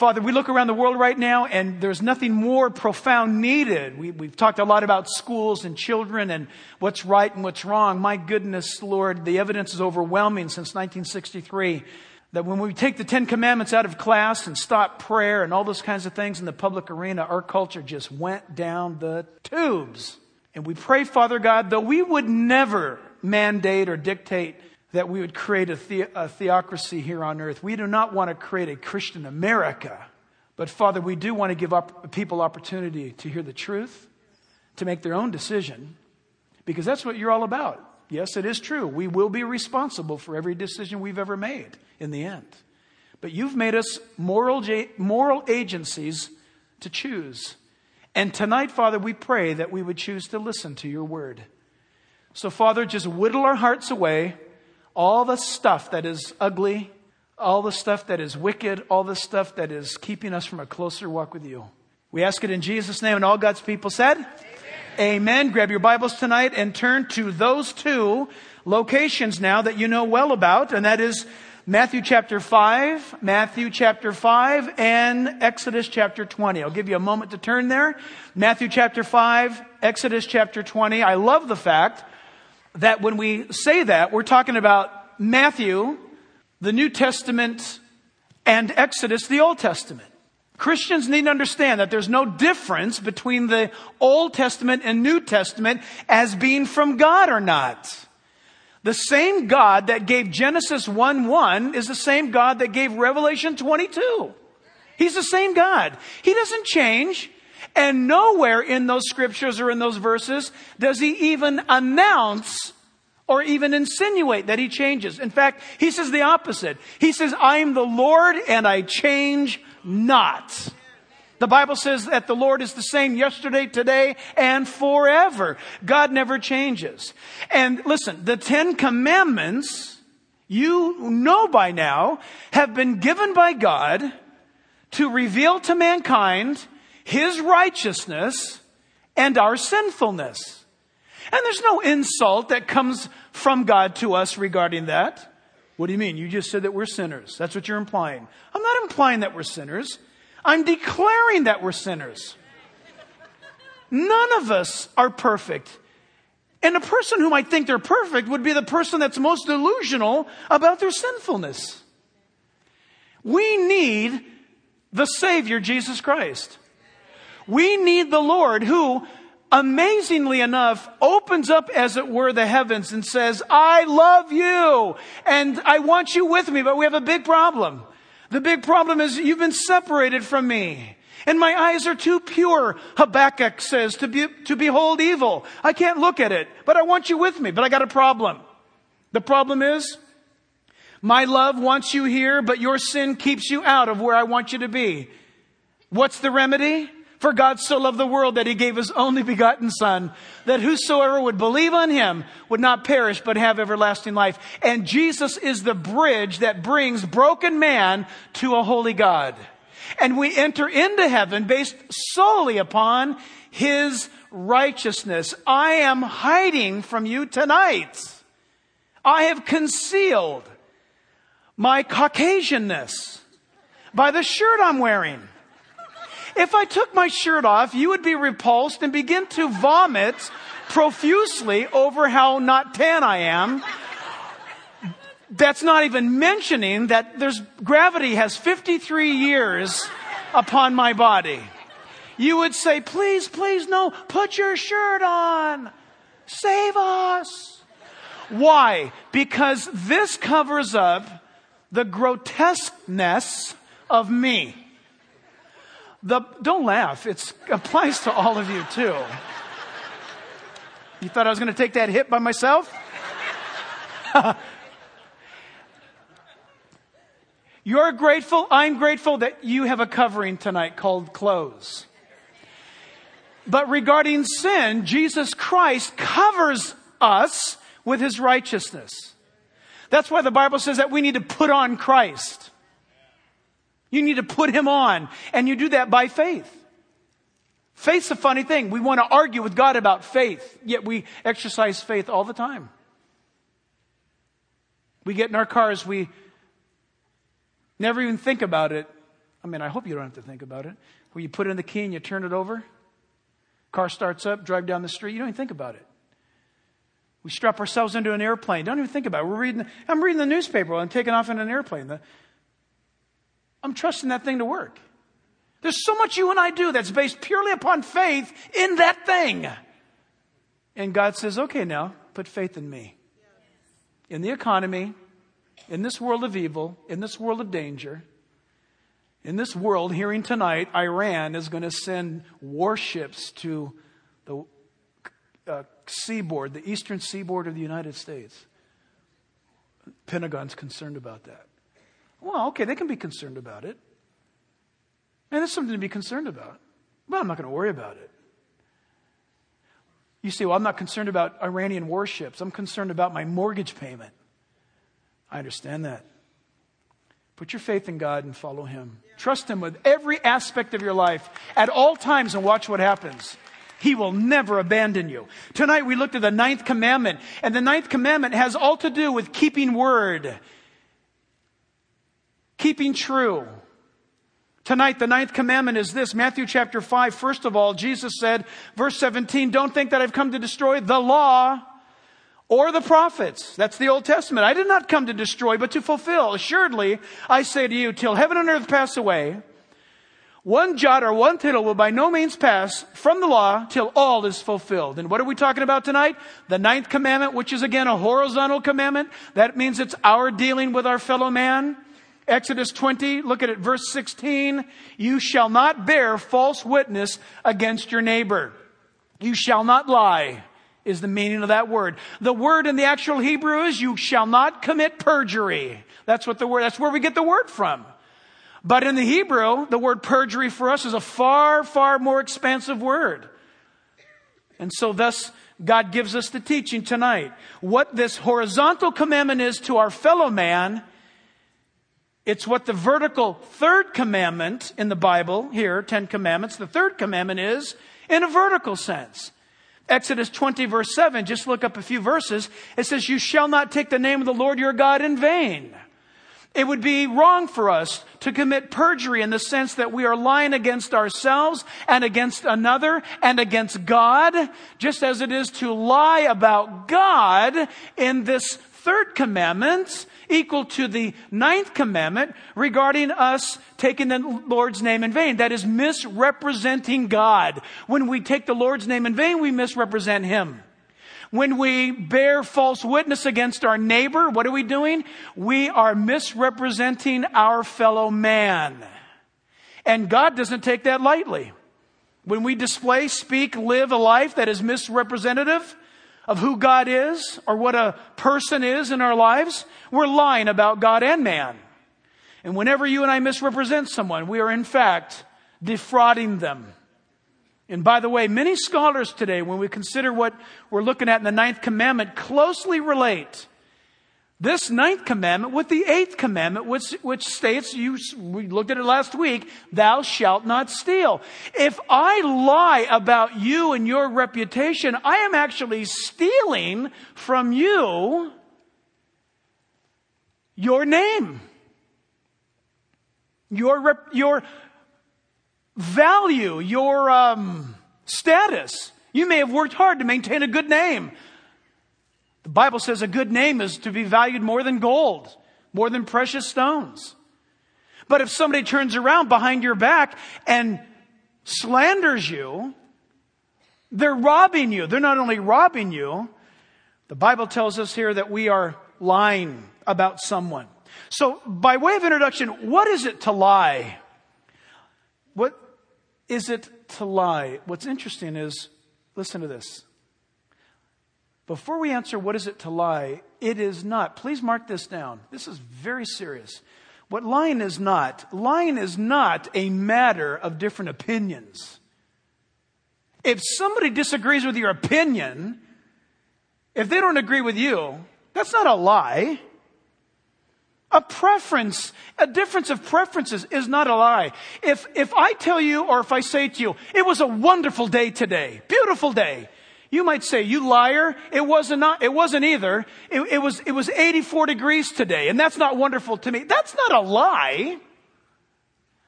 Father, we look around the world right now and there's nothing more profound needed. We've talked a lot about schools and children and what's right and what's wrong. My goodness, Lord, the evidence is overwhelming since 1963 that when we take the 10 Commandments out of class and stop prayer and all those kinds of things in the public arena, our culture just went down the tubes. And we pray, Father God, though we would never mandate or dictate that we would create a theocracy here on earth. We do not want to create a Christian America. But Father, we do want to give people opportunity to hear the truth, to make their own decision, because that's what you're all about. Yes, it is true. We will be responsible for every decision we've ever made in the end. But you've made us moral agencies to choose. And tonight, Father, we pray that we would choose to listen to your word. So, Father, just whittle our hearts away. All the stuff that is ugly, all the stuff that is wicked, all the stuff that is keeping us from a closer walk with you. We ask it in Jesus' name, and all God's people said, Amen. Amen. Grab your Bibles tonight and turn to those two locations now that you know well about, and that is Matthew chapter 5, and Exodus chapter 20. I'll give you a moment to turn there. Matthew chapter 5, Exodus chapter 20. I love the fact that when we say that, we're talking about Matthew, the New Testament, and Exodus, the Old Testament. Christians need to understand that there's no difference between the Old Testament and New Testament as being from God or not. The same God that gave Genesis 1:1 is the same God that gave Revelation 22. He's the same God. He doesn't change. And nowhere in those scriptures or in those verses does he even announce or even insinuate that he changes. In fact, he says the opposite. He says, I am the Lord and I change not. The Bible says that the Lord is the same yesterday, today, and forever. God never changes. And listen, the 10 Commandments, you know by now, have been given by God to reveal to mankind His righteousness and our sinfulness. And there's no insult that comes from God to us regarding that. What do you mean? You just said that we're sinners. That's what you're implying. I'm not implying that we're sinners. I'm declaring that we're sinners. None of us are perfect. And a person who might think they're perfect would be the person that's most delusional about their sinfulness. We need the Savior, Jesus Christ. We need the Lord who, amazingly enough, opens up, as it were, the heavens and says, I love you and I want you with me, but we have a big problem. The big problem is you've been separated from me. And my eyes are too pure, Habakkuk says, to behold evil. I can't look at it, but I want you with me. But I got a problem. The problem is, my love wants you here, but your sin keeps you out of where I want you to be. What's the remedy? For God so loved the world that He gave His only begotten Son, that whosoever would believe on Him would not perish but have everlasting life. And Jesus is the bridge that brings broken man to a holy God. And we enter into heaven based solely upon His righteousness. I am hiding from you tonight. I have concealed my Caucasianness by the shirt I'm wearing. If I took my shirt off, you would be repulsed and begin to vomit profusely over how not tan I am. That's not even mentioning that gravity has 53 years upon my body. You would say, please, no, put your shirt on. Save us. Why? Because this covers up the grotesqueness of me. Don't laugh. It applies to all of you too. You thought I was going to take that hit by myself? You're grateful. I'm grateful that you have a covering tonight called clothes. But regarding sin, Jesus Christ covers us with His righteousness. That's why the Bible says that we need to put on Christ. You need to put Him on. And you do that by faith. Faith's a funny thing. We want to argue with God about faith, yet we exercise faith all the time. We get in our cars, we never even think about it I mean, I hope you don't have to think about it. Where you put in the key and you turn it over. Car starts up, drive down the street. You don't even think about it. We strap ourselves into an airplane. Don't even think about it. I'm reading the newspaper while I'm taking off in an airplane. I'm trusting that thing to work. There's so much you and I do that's based purely upon faith in that thing. And God says, okay, now put faith in me. In the economy, in this world of evil, in this world of danger, in this world, hearing tonight, Iran is going to send warships to the seaboard, the eastern seaboard of the United States. Pentagon's concerned about that. Well, okay, they can be concerned about it. And it's something to be concerned about. But I'm not going to worry about it. You say, well, I'm not concerned about Iranian warships. I'm concerned about my mortgage payment. I understand that. Put your faith in God and follow Him. Trust Him with every aspect of your life at all times and watch what happens. He will never abandon you. Tonight we looked at the 9th commandment. And the 9th commandment has all to do with keeping word. Keeping true. Tonight, the 9th commandment is this. Matthew chapter 5, first of all, Jesus said, verse 17, don't think that I've come to destroy the law or the prophets. That's the Old Testament. I did not come to destroy, but to fulfill. Assuredly, I say to you, till heaven and earth pass away, one jot or one tittle will by no means pass from the law till all is fulfilled. And what are we talking about tonight? The 9th commandment, which is again a horizontal commandment. That means it's our dealing with our fellow man. Exodus 20, look at it, verse 16. You shall not bear false witness against your neighbor. You shall not lie, is the meaning of that word. The word in the actual Hebrew is you shall not commit perjury. That's where we get the word from. But in the Hebrew, the word perjury for us is a far, far more expansive word. And so thus, God gives us the teaching tonight. What this horizontal commandment is to our fellow man, it's what the vertical 3rd commandment in the Bible, here, 10 commandments, the 3rd commandment is in a vertical sense. Exodus 20 verse 7, just look up a few verses. It says, you shall not take the name of the Lord your God in vain. It would be wrong for us to commit perjury in the sense that we are lying against ourselves and against another and against God, just as it is to lie about God in this 3rd commandment, equal to the 9th commandment regarding us taking the Lord's name in vain. That is misrepresenting God. When we take the Lord's name in vain, we misrepresent Him. When we bear false witness against our neighbor, what are we doing? We are misrepresenting our fellow man. And God doesn't take that lightly. When we display, speak, live a life that is misrepresentative of who God is or what a person is in our lives, we're lying about God and man. And whenever you and I misrepresent someone, we are in fact defrauding them. And by the way, many scholars today, when we consider what we're looking at in the 9th commandment, closely relate this 9th commandment with the 8th commandment, which states, we looked at it last week, thou shalt not steal. If I lie about you and your reputation, I am actually stealing from you your name, your value, your status. You may have worked hard to maintain a good name. The Bible says a good name is to be valued more than gold, more than precious stones. But if somebody turns around behind your back and slanders you, they're robbing you. They're not only robbing you, the Bible tells us here that we are lying about someone. So by way of introduction, what is it to lie? What is it to lie? What's interesting is, listen to this. Before we answer what is it to lie, it is not, please mark this down. This is very serious. What lying is not a matter of different opinions. If somebody disagrees with your opinion, if they don't agree with you, that's not a lie. A difference of preferences is not a lie. If I tell you, or if I say to you, it was a wonderful day today, beautiful day, you might say, you liar, it wasn't either. It was 84 degrees today, and that's not wonderful to me. That's not a lie.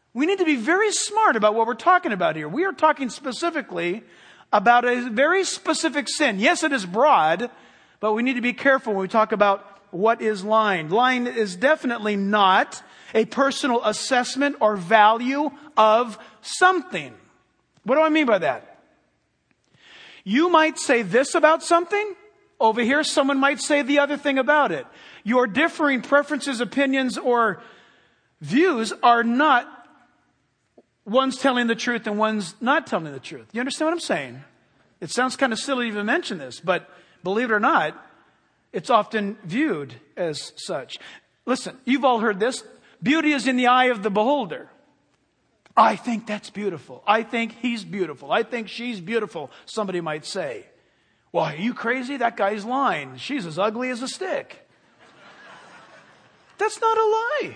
We need to be very smart about what we're talking about here. We are talking specifically about a very specific sin. Yes, it is broad, but we need to be careful when we talk about what is lying. Lying is definitely not a personal assessment or value of something. What do I mean by that? You might say this about something. Over here, someone might say the other thing about it. Your differing preferences, opinions, or views are not one's telling the truth and one's not telling the truth. You understand what I'm saying? It sounds kind of silly to even mention this, but believe it or not, it's often viewed as such. Listen, you've all heard this. Beauty is in the eye of the beholder. I think that's beautiful. I think he's beautiful. I think she's beautiful, somebody might say. Well, are you crazy? That guy's lying. She's as ugly as a stick. That's not a lie.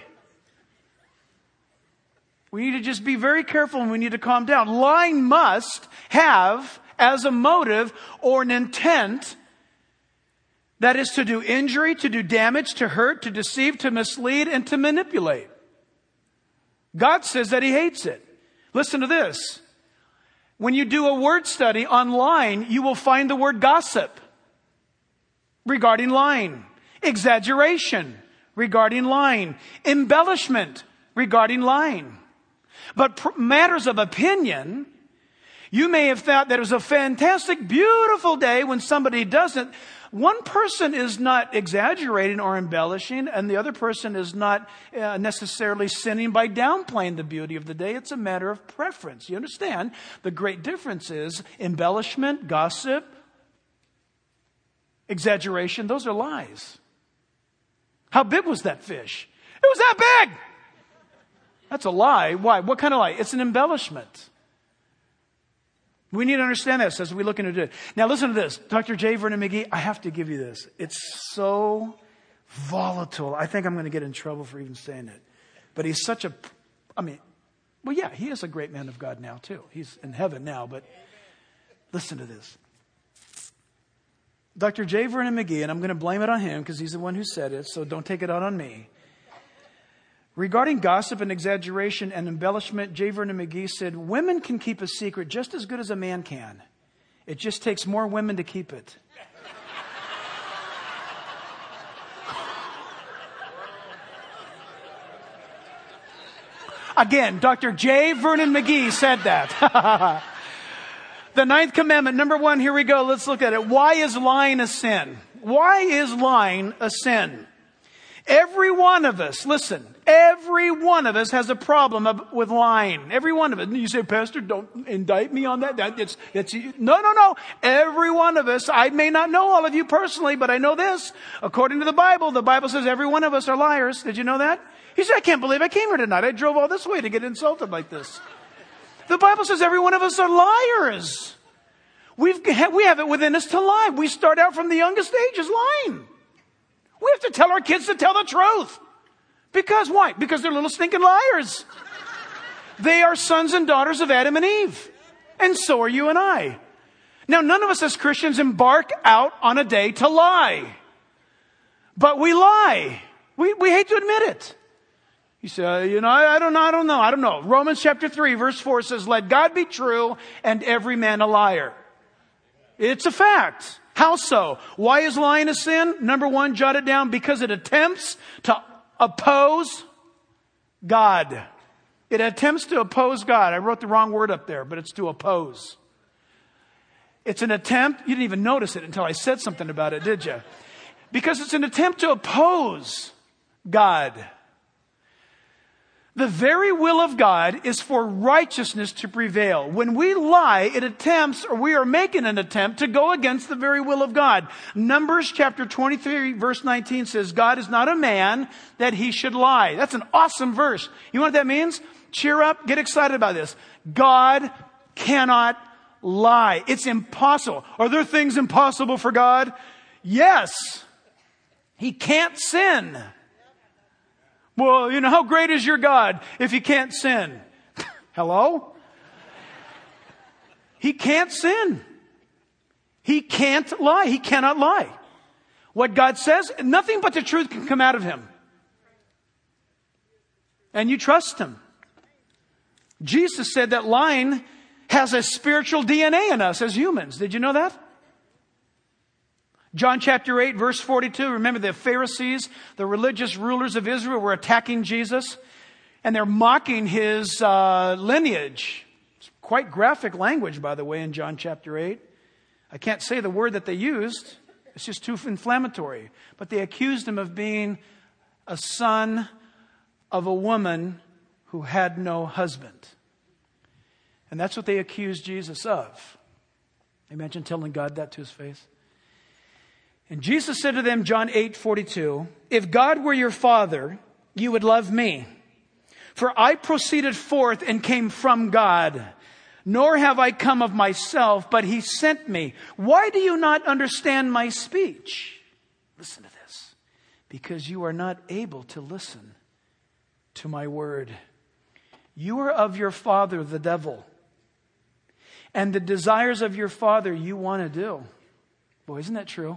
We need to just be very careful and we need to calm down. Lying must have as a motive or an intent that is to do injury, to do damage, to hurt, to deceive, to mislead, and to manipulate. God says that He hates it. Listen to this. When you do a word study online, you will find the word gossip regarding lying, exaggeration regarding lying, embellishment regarding lying. But matters of opinion, you may have thought that it was a fantastic, beautiful day when somebody doesn't. One person is not exaggerating or embellishing, and the other person is not necessarily sinning by downplaying the beauty of the day. It's a matter of preference. You understand? The great difference is embellishment, gossip, exaggeration. Those are lies. How big was that fish? It was that big. That's a lie. Why? What kind of lie? It's an embellishment. We need to understand this as we look into it. Now listen to this. Dr. J. Vernon McGee, I have to give you this. It's so volatile. I think I'm going to get in trouble for even saying it. But he's such a, he is a great man of God now too. He's in heaven now, but listen to this. Dr. J. Vernon McGee, and I'm going to blame it on him because he's the one who said it, so don't take it out on me. Regarding gossip and exaggeration and embellishment, J. Vernon McGee said, women can keep a secret just as good as a man can. It just takes more women to keep it. Again, Dr. J. Vernon McGee said that. The ninth commandment, number 1, here we go. Let's look at it. Why is lying a sin? Why is lying a sin? Every one of us, listen, every one of us has a problem with lying. Every one of us. You say, Pastor, don't indict me on that. No. Every one of us, I may not know all of you personally, but I know this. According to the Bible says every one of us are liars. Did you know that? He said, I can't believe I came here tonight. I drove all this way to get insulted like this. The Bible says every one of us are liars. We have it within us to lie. We start out from the youngest ages lying. We have to tell our kids to tell the truth. Because why? Because they're little stinking liars. They are sons and daughters of Adam and Eve. And so are you and I. Now, none of us as Christians embark out on a day to lie. But we lie. We hate to admit it. You say, I don't know. Romans chapter 3, verse 4 says, let God be true and every man a liar. It's a fact. How so? Why is lying a sin? Number 1, jot it down, because it attempts to oppose God. It attempts to oppose God. I wrote the wrong word up there, but it's to oppose. It's an attempt. You didn't even notice it until I said something about it, did you? Because it's an attempt to oppose God. The very will of God is for righteousness to prevail. When we lie, we are making an attempt to go against the very will of God. Numbers chapter 23, verse 19 says, God is not a man that he should lie. That's an awesome verse. You know what that means? Cheer up, get excited about this. God cannot lie. It's impossible. Are there things impossible for God? Yes. He can't sin. Well, how great is your God if he can't sin? Hello? He can't sin. He can't lie. He cannot lie. What God says, nothing but the truth can come out of him. And you trust him. Jesus said that lying has a spiritual DNA in us as humans. Did you know that? John chapter 8, verse 42. Remember the Pharisees, the religious rulers of Israel, were attacking Jesus. And they're mocking his lineage. It's quite graphic language, by the way, in John chapter 8. I can't say the word that they used. It's just too inflammatory. But they accused him of being a son of a woman who had no husband. And that's what they accused Jesus of. Imagine telling God that to his face. And Jesus said to them, John 8:42, if God were your father, you would love me. For I proceeded forth and came from God, nor have I come of myself, but he sent me. Why do you not understand my speech? Listen to this. Because you are not able to listen to my word. You are of your father, the devil. And the desires of your father you want to do. Boy, isn't that true?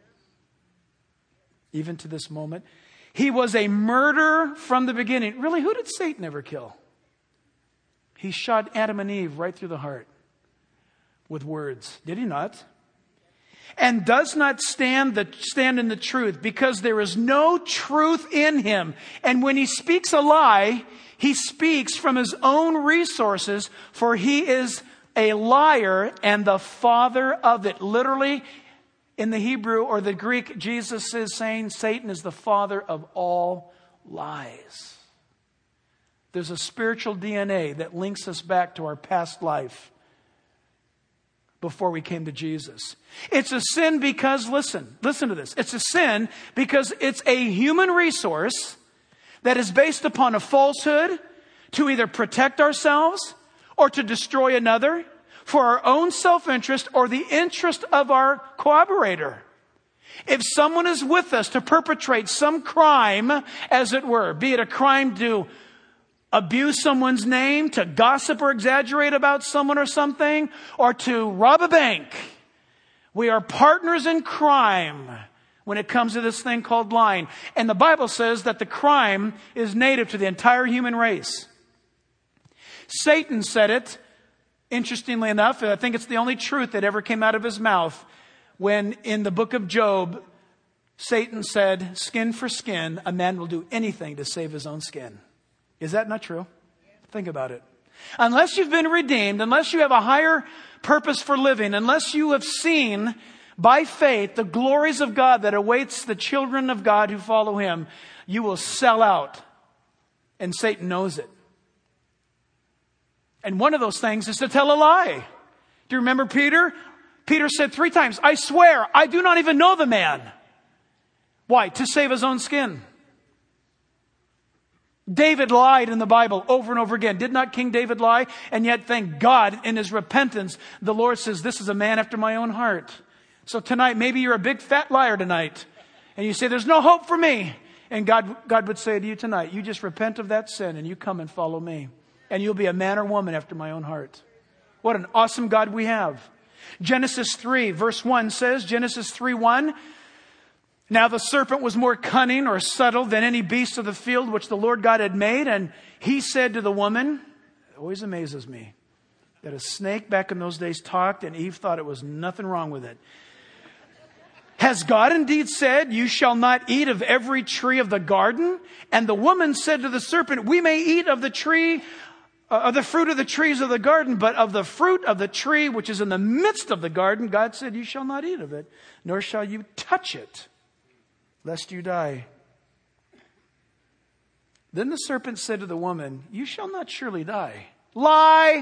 Even to this moment. He was a murderer from the beginning. Really, who did Satan ever kill? He shot Adam and Eve right through the heart with words. Did he not? And does not stand in the truth, because there is no truth in him. And when he speaks a lie, he speaks from his own resources, for he is a liar and the father of it. Literally, in the Hebrew or the Greek, Jesus is saying Satan is the father of all lies. There's a spiritual DNA that links us back to our past life before we came to Jesus. It's a sin because, listen to this. It's a sin because it's a human resource that is based upon a falsehood to either protect ourselves or to destroy another, for our own self-interest or the interest of our collaborator. If someone is with us to perpetrate some crime, as it were, be it a crime to abuse someone's name, to gossip or exaggerate about someone or something, or to rob a bank, we are partners in crime when it comes to this thing called lying. And the Bible says that the crime is native to the entire human race. Satan said it. Interestingly enough, I think it's the only truth that ever came out of his mouth when in the book of Job, Satan said, skin for skin, a man will do anything to save his own skin. Is that not true? Think about it. Unless you've been redeemed, unless you have a higher purpose for living, unless you have seen by faith the glories of God that awaits the children of God who follow him, you will sell out. And Satan knows it. And one of those things is to tell a lie. Do you remember Peter? Peter said 3 times, I swear, I do not even know the man. Why? To save his own skin. David lied in the Bible over and over again. Did not King David lie? And yet, thank God, in his repentance, the Lord says, this is a man after my own heart. So tonight, maybe you're a big fat liar tonight. And you say, there's no hope for me. And God would say to you tonight, you just repent of that sin and you come and follow me. And you'll be a man or woman after my own heart. What an awesome God we have. Genesis 3 verse 1 says, Genesis 3:1, now the serpent was more cunning or subtle than any beast of the field which the Lord God had made. And he said to the woman, it always amazes me that a snake back in those days talked and Eve thought it was nothing wrong with it. Has God indeed said, you shall not eat of every tree of the garden? And the woman said to the serpent, we may eat of the tree of the fruit of the trees of the garden, but of the fruit of the tree which is in the midst of the garden, God said, you shall not eat of it, nor shall you touch it, lest you die. Then the serpent said to the woman, you shall not surely die. Lie!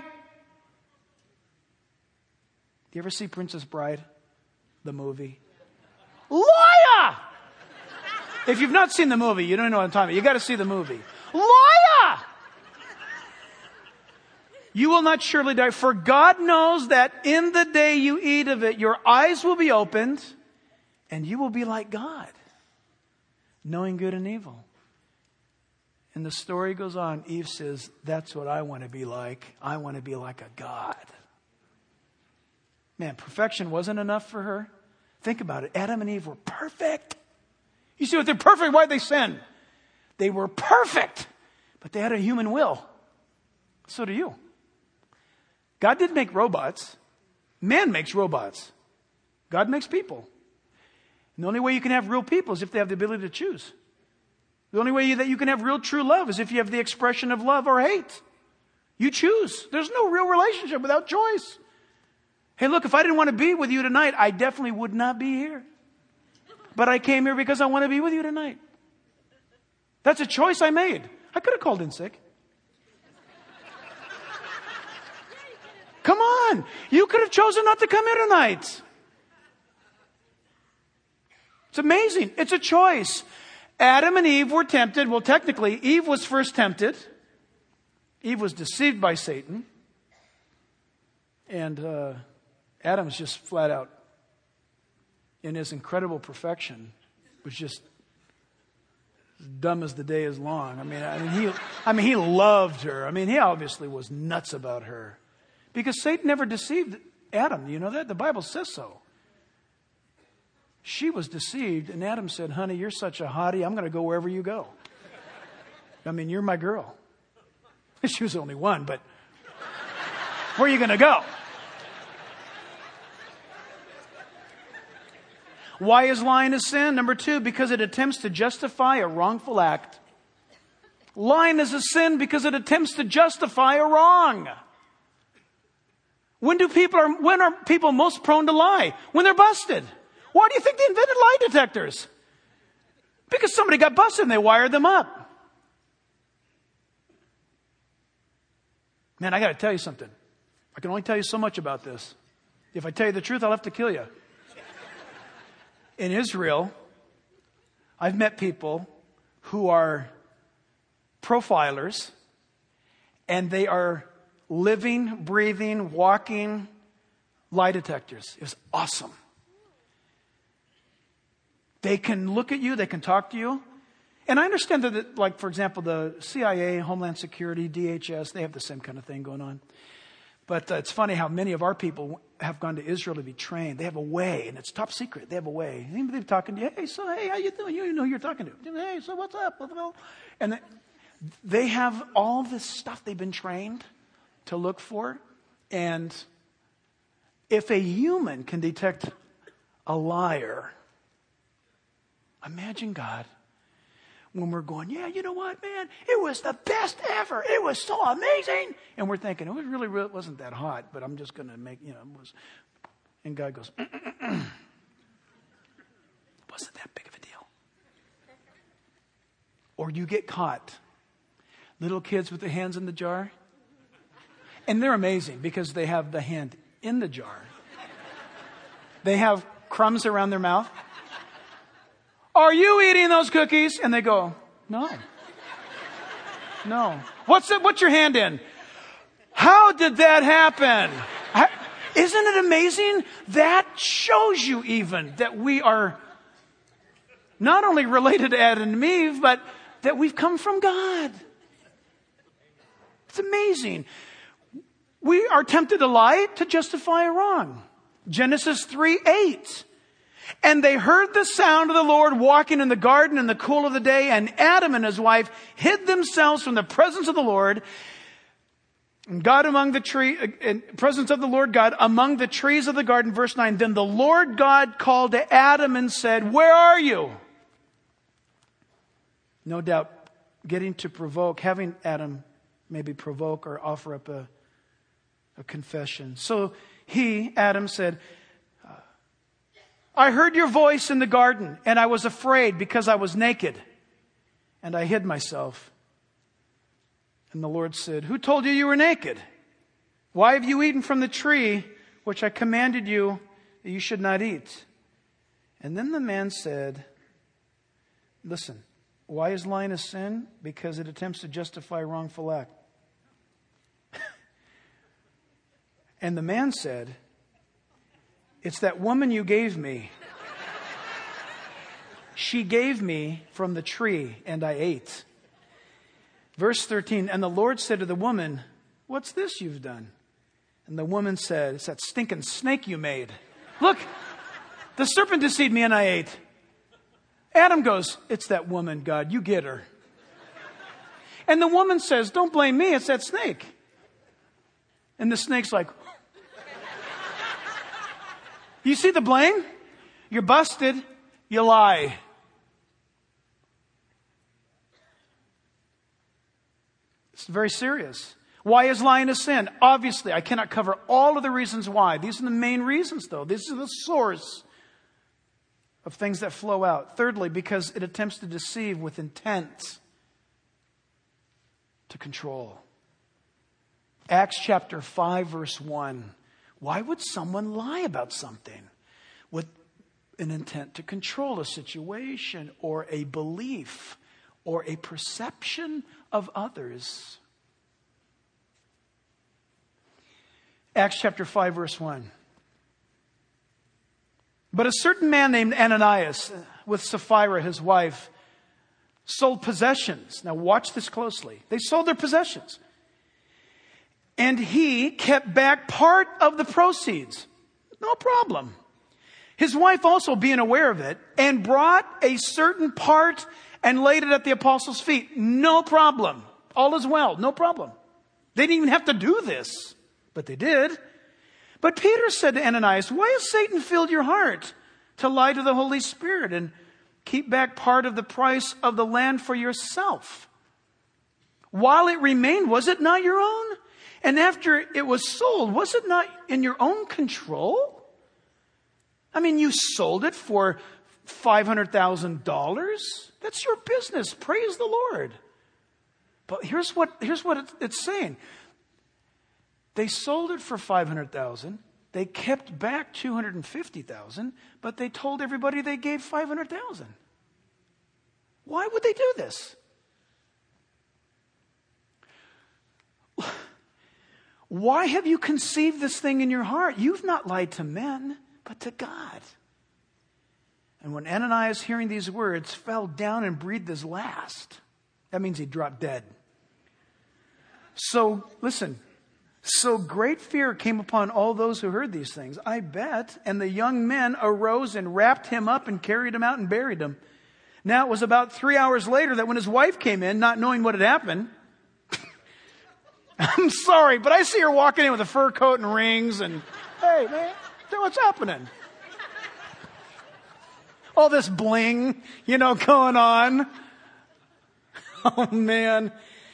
Do you ever see Princess Bride, the movie? Liar! If you've not seen the movie, you don't know what I'm talking about. You got to see the movie. Liar! You will not surely die, for God knows that in the day you eat of it, your eyes will be opened, and you will be like God, knowing good and evil. And the story goes on. Eve says, that's what I want to be like. I want to be like a God. Man, perfection wasn't enough for her. Think about it. Adam and Eve were perfect. You see what they're perfect? Why'd they sin? They were perfect, but they had a human will. So do you. God didn't make robots. Man makes robots. God makes people. And the only way you can have real people is if they have the ability to choose. The only way that you can have real true love is if you have the expression of love or hate. You choose. There's no real relationship without choice. Hey, look, if I didn't want to be with you tonight, I definitely would not be here. But I came here because I want to be with you tonight. That's a choice I made. I could have called in sick. Come on. You could have chosen not to come here tonight. It's amazing. It's a choice. Adam and Eve were tempted. Well, technically, Eve was first tempted. Eve was deceived by Satan. And Adam's just flat out, in his incredible perfection, was just as dumb as the day is long. He loved her. He obviously was nuts about her. Because Satan never deceived Adam. You know that? The Bible says so. She was deceived, and Adam said, honey, you're such a hottie, I'm going to go wherever you go. You're my girl. She was only one, but where are you going to go? Why is lying a sin? Number 2, because it attempts to justify a wrongful act. Lying is a sin because it attempts to justify a wrong. When are people most prone to lie? When they're busted. Why do you think they invented lie detectors? Because somebody got busted and they wired them up. Man, I got to tell you something. I can only tell you so much about this. If I tell you the truth, I'll have to kill you. In Israel, I've met people who are profilers, and they are living, breathing, walking lie detectors. It was awesome. They can look at you, they can talk to you. And I understand that, like, for example, the CIA, Homeland Security, DHS, they have the same kind of thing going on. But it's funny how many of our people have gone to Israel to be trained. They have a way, and it's top secret. They have a way. They're talking to you. Hey, how you doing? You know who you're talking to. Hey, so what's up? And they have all this stuff they've been trained to look for. And if a human can detect a liar, imagine God when we're going, yeah, you know what, man? It was the best ever. It was so amazing. And we're thinking, it really wasn't that hot, but I'm just going to make, it was. And God goes, it wasn't that big of a deal. Or you get caught. Little kids with their hands in the jar. And they're amazing because they have the hand in the jar. They have crumbs around their mouth. Are you eating those cookies? And they go, no. What's your hand in? How did that happen? Isn't it amazing? That shows you even that we are not only related to Adam and Eve, but that we've come from God. It's amazing. We are tempted to lie to justify a wrong. Genesis 3:8. And they heard the sound of the Lord walking in the garden in the cool of the day, and Adam and his wife hid themselves from the presence of the Lord, and God among the presence of the Lord God among the trees of the garden. Verse 9. Then the Lord God called to Adam and said, where are you? No doubt having Adam maybe provoke or offer up a confession. So Adam said, I heard your voice in the garden, and I was afraid because I was naked, and I hid myself. And the Lord said, who told you you were naked? Why have you eaten from the tree which I commanded you that you should not eat? And then the man said, listen, why is lying a sin? Because it attempts to justify a wrongful act. And the man said, it's that woman you gave me. She gave me from the tree, and I ate. Verse 13, and the Lord said to the woman, what's this you've done? And the woman said, it's that stinking snake you made. Look, the serpent deceived me and I ate. Adam goes, it's that woman, God, you get her. And the woman says, don't blame me, it's that snake. And the snake's like, you see the blame? You're busted. You lie. It's very serious. Why is lying a sin? Obviously, I cannot cover all of the reasons why. These are the main reasons, though. This is the source of things that flow out. Thirdly, because it attempts to deceive with intent to control. Acts chapter 5, verse 1. Why would someone lie about something? With an intent to control a situation or a belief or a perception of others. Acts chapter 5, verse 1. But a certain man named Ananias, with Sapphira, his wife, sold possessions. Now watch this closely. They sold their possessions. And he kept back part of the proceeds. No problem. His wife also being aware of it, and brought a certain part and laid it at the apostles' feet. No problem. All is well. No problem. They didn't even have to do this, but they did. But Peter said to Ananias, why has Satan filled your heart to lie to the Holy Spirit and keep back part of the price of the land for yourself? While it remained, was it not your own? And after it was sold, was it not in your own control? I mean, you sold it for $500,000. That's your business. Praise the Lord. But here's what it's saying. They sold it for $500,000. They kept back $250,000, but they told everybody they gave $500,000. Why would they do this? Why have you conceived this thing in your heart? You've not lied to men, but to God. And when Ananias, hearing these words, fell down and breathed his last, that means he dropped dead. So, listen, so great fear came upon all those who heard these things, I bet. And the young men arose and wrapped him up and carried him out and buried him. Now, it was about 3 hours later that when his wife came in, not knowing what had happened, I'm sorry, but I see her walking in with a fur coat and rings and, hey, man, what's happening? All this bling, going on. Oh, man.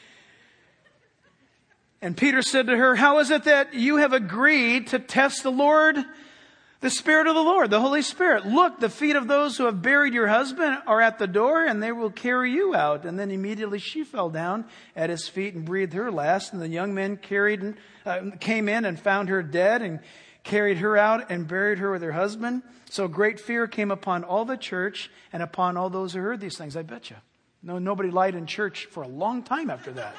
And Peter said to her, how is it that you have agreed to test the Lord, the Spirit of the Lord, the Holy Spirit? Look, the feet of those who have buried your husband are at the door, and they will carry you out. And then immediately she fell down at his feet and breathed her last. And the young men came in and found her dead and carried her out and buried her with her husband. So great fear came upon all the church and upon all those who heard these things. I bet you. No, nobody lied in church for a long time after that.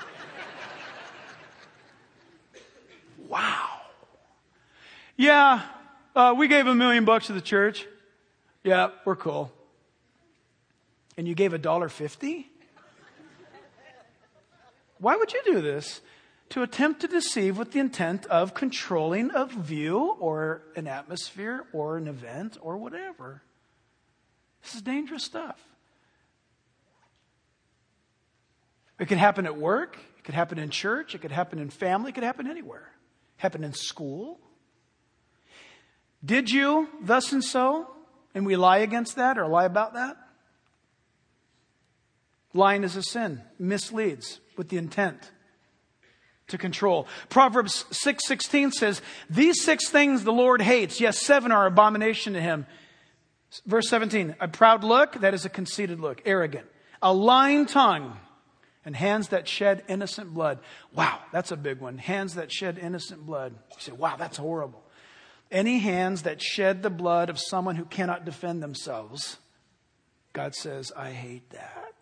Wow. Yeah, we gave $1 million to the church. Yeah, we're cool. And you gave $1.50? Why would you do this? To attempt to deceive with the intent of controlling a view or an atmosphere or an event or whatever. This is dangerous stuff. It could happen at work. It could happen in church. It could happen in family. It could happen anywhere. Happen in school. Did you thus and so? And we lie against that or lie about that? Lying is a sin. Misleads with the intent to control. Proverbs 6:16 says, these 6 things the Lord hates. Yes, 7 are abomination to him. Verse 17, a proud look, that is a conceited look, arrogant. A lying tongue. And hands that shed innocent blood. Wow, that's a big one. Hands that shed innocent blood. You say, wow, that's horrible. Any hands that shed the blood of someone who cannot defend themselves, God says, I hate that.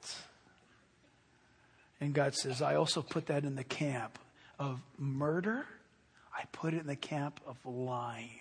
And God says, I also put that in the camp of murder. I put it in the camp of lying.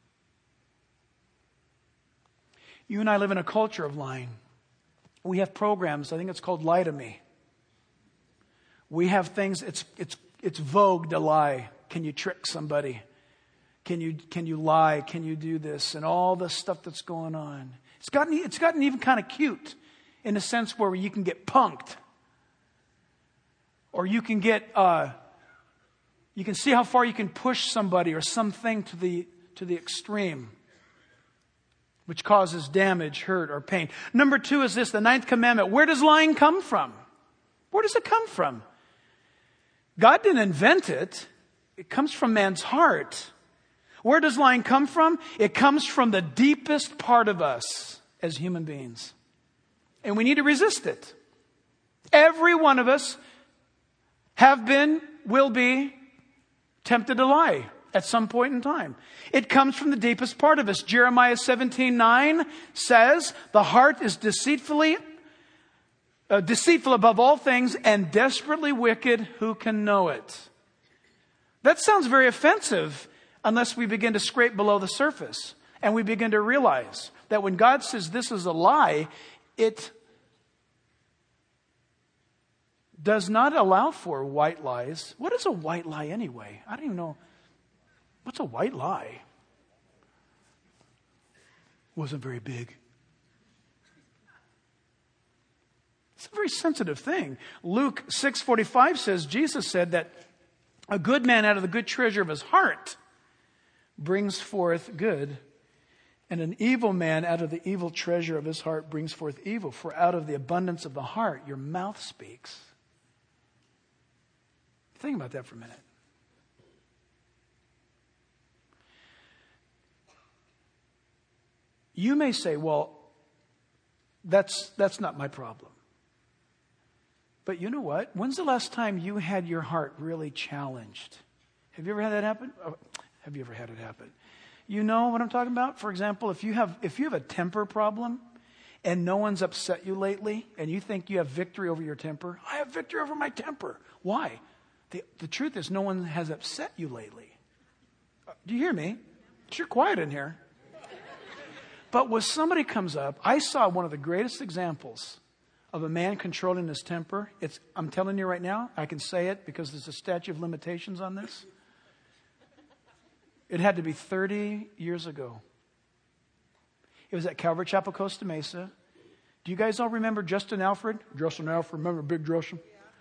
You and I live in a culture of lying. We have programs, I think it's called Lie to Me. We have things, it's vogue to lie. Can you trick somebody? Can you lie? Can you do this? And all the stuff that's going on. It's gotten even kind of cute in a sense where you can get punked. Or you can get You can see how far you can push somebody or something to the extreme, which causes damage, hurt, or pain. Number 2 is this, the 9th commandment. Where does lying come from? Where does it come from? God didn't invent it. It comes from man's heart. Where does lying come from? It comes from the deepest part of us as human beings. And we need to resist it. Every one of us have been, will be tempted to lie at some point in time. It comes from the deepest part of us. Jeremiah 17:9 says, the heart is deceitful above all things and desperately wicked. Who can know it? That sounds very offensive unless we begin to scrape below the surface and we begin to realize that when God says this is a lie, it does not allow for white lies. What is a white lie anyway? I don't even know. What's a white lie? Wasn't very big. It's a very sensitive thing. Luke 6:45 says, Jesus said that a good man out of the good treasure of his heart brings forth good, and an evil man out of the evil treasure of his heart brings forth evil. For out of the abundance of the heart, your mouth speaks. Think about that for a minute. You may say, well, that's not my problem. But you know what? When's the last time you had your heart really challenged? Have you ever had that happen? Have you ever had it happen? You know what I'm talking about? For example, if you have a temper problem and no one's upset you lately and you think you have victory over your temper, I have victory over my temper. Why? The truth is no one has upset you lately. Do you hear me? It's sure quiet in here. But when somebody comes up, I saw one of the greatest examples of a man controlling his temper. I'm telling you right now, I can say it because there's a statute of limitations on this. It had to be 30 years ago. It was at Calvary Chapel, Costa Mesa. Do you guys all remember Justin Alfred? Justin Alfred, remember Big Justin?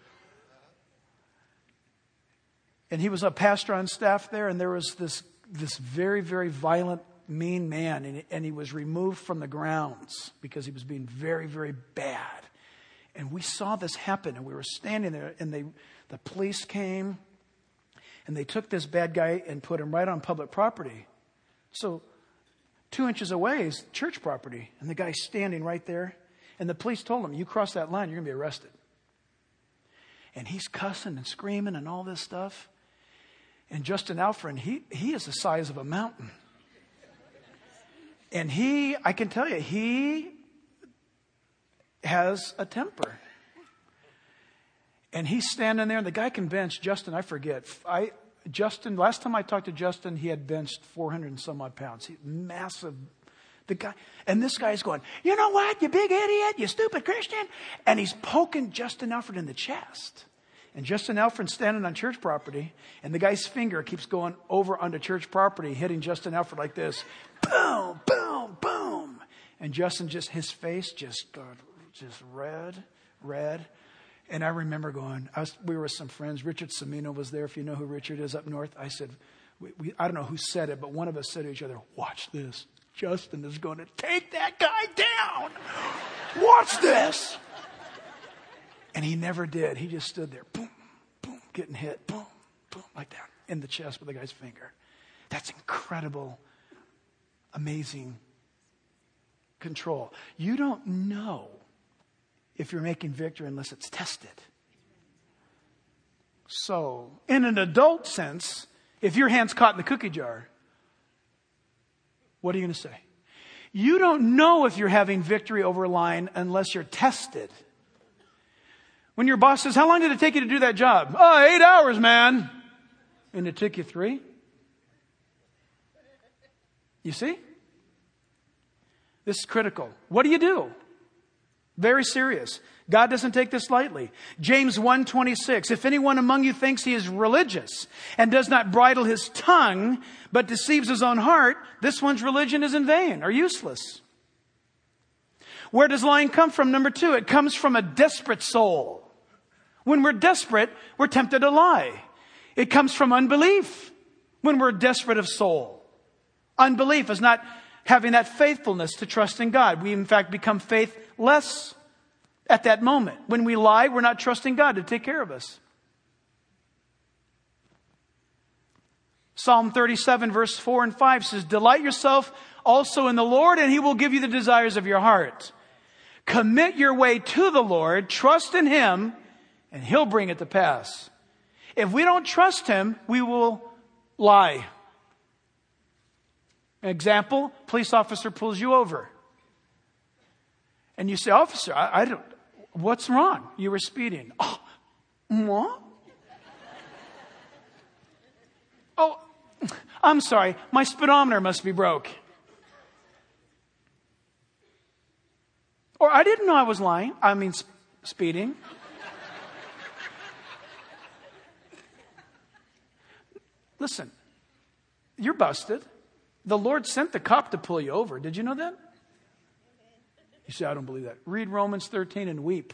And he was a pastor on staff there, and there was this very, very violent, mean man, and he was removed from the grounds because he was being very, very bad. And we saw this happen, and we were standing there, and the police came, and they took this bad guy and put him right on public property. So 2 inches away is church property, and the guy's standing right there, and the police told him, you cross that line, you're going to be arrested. And he's cussing and screaming and all this stuff. And Justin Alfred, he is the size of a mountain. And I can tell you, he has a temper. And he's standing there, and the guy can bench, Justin, I forget. Last time I talked to Justin, he had benched 400 and some odd pounds. He's massive. This guy's going, you know what, you big idiot, you stupid Christian. And he's poking Justin Alfred in the chest. And Justin Alfred's standing on church property, and the guy's finger keeps going over onto church property, hitting Justin Alfred like this. Boom, boom, boom. And Justin his face just red. And I remember we were with some friends. Richard Semino was there, if you know who Richard is up north. I said, I don't know who said it, but one of us said to each other, watch this. Justin is going to take that guy down. Watch this. And he never did. He just stood there, boom, boom, getting hit, boom, boom, like that, in the chest with the guy's finger. That's incredible, amazing control. You don't know if you're making victory unless it's tested. So, in an adult sense, if your hand's caught in the cookie jar, what are you going to say? You don't know if you're having victory over a line unless you're tested. When your boss says, how long did it take you to do that job? 8 hours, man. And it took you 3? You see? This is critical. What do you do? Very serious. God doesn't take this lightly. James 1:26. If anyone among you thinks he is religious and does not bridle his tongue, but deceives his own heart, this one's religion is in vain or useless. Where does lying come from? Number 2, it comes from a desperate soul. When we're desperate, we're tempted to lie. It comes from unbelief when we're desperate of soul. Unbelief is not having that faithfulness to trust in God. We, in fact, become faithless at that moment. When we lie, we're not trusting God to take care of us. Psalm 37, verse 4 and 5 says, "Delight yourself also in the Lord, and He will give you the desires of your heart. Commit your way to the Lord, trust in Him, and He'll bring it to pass." If we don't trust Him, we will lie. An example, police officer pulls you over. And you say, "Officer, I don't, what's wrong?" "You were speeding." "Oh, what?" "Oh, I'm sorry, my speedometer must be broke." Or, "I didn't know I was lying. Speeding." Listen, you're busted. The Lord sent the cop to pull you over. Did you know that? You say, "I don't believe that." Read Romans 13 and weep.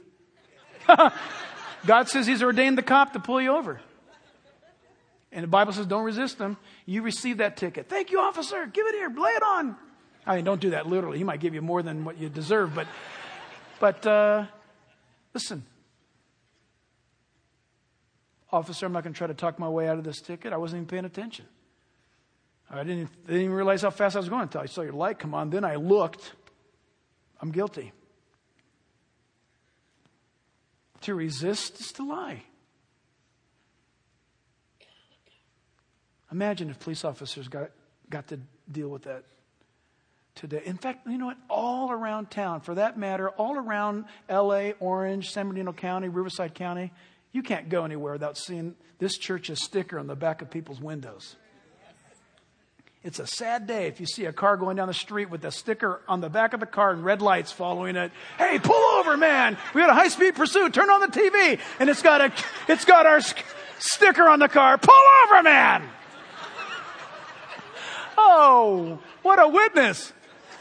God says He's ordained the cop to pull you over. And the Bible says, don't resist him. You receive that ticket. "Thank you, officer. Give it here. Lay it on." I mean, don't do that literally. He might give you more than what you deserve. But listen. "Officer, I'm not going to try to talk my way out of this ticket. I wasn't even paying attention. I didn't even realize how fast I was going until I saw your light come on. Then I looked. I'm guilty." To resist is to lie. Imagine if police officers got to deal with that today. In fact, you know what? All around town, for that matter, all around L.A., Orange, San Bernardino County, Riverside County, you can't go anywhere without seeing this church's sticker on the back of people's windows. It's a sad day if you see a car going down the street with a sticker on the back of the car and red lights following it. "Hey, pull over, man. We got a high-speed pursuit. Turn on the TV." And it's got our sticker on the car. "Pull over, man." Oh, what a witness.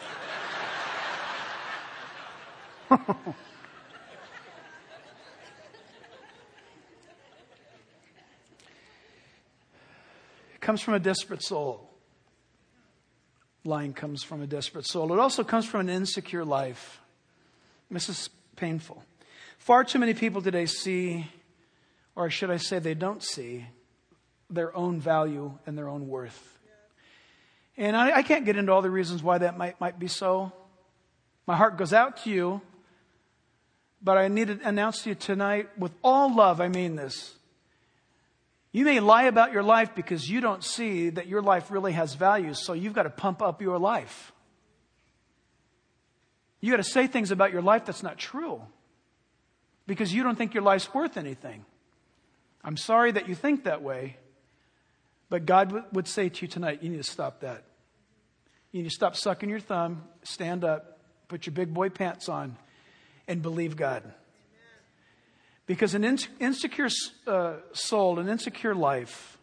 It comes from a desperate soul. Lying comes from a desperate soul. It also comes from an insecure life. This is painful. Far too many people today see, or should I say they don't see, their own value and their own worth. And I can't get into all the reasons why that might be so. My heart goes out to you, but I need to announce to you tonight, with all love, I mean this. You may lie about your life because you don't see that your life really has value, so you've got to pump up your life. You got to say things about your life that's not true because you don't think your life's worth anything. I'm sorry that you think that way, but God would say to you tonight, you need to stop that. You need to stop sucking your thumb, stand up, put your big boy pants on, and believe God. Because an insecure soul, an insecure life,